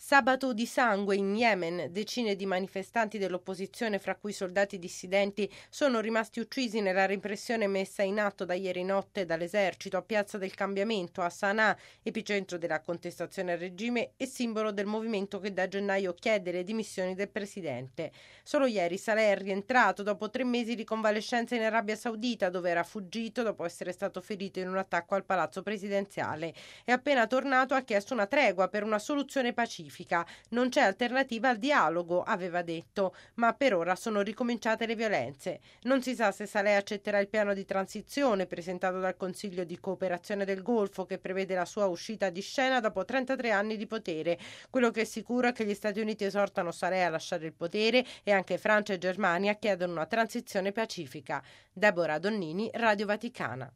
Sabato di sangue in Yemen, decine di manifestanti dell'opposizione, fra cui soldati dissidenti, sono rimasti uccisi nella repressione messa in atto da ieri notte dall'esercito a Piazza del Cambiamento a Sana'a, epicentro della contestazione al regime e simbolo del movimento che da gennaio chiede le dimissioni del presidente. Solo ieri Saleh è rientrato dopo 3 mesi di convalescenza in Arabia Saudita, dove era fuggito dopo essere stato ferito in un attacco al palazzo presidenziale. È appena tornato, ha chiesto una tregua per una soluzione pacifica. Non c'è alternativa al dialogo, aveva detto, ma per ora sono ricominciate le violenze. Non si sa se Saleh accetterà il piano di transizione presentato dal Consiglio di cooperazione del Golfo, che prevede la sua uscita di scena dopo 33 anni di potere. Quello che è sicuro è che gli Stati Uniti esortano Saleh a lasciare il potere e anche Francia e Germania chiedono una transizione pacifica. Deborah Donnini, Radio Vaticana.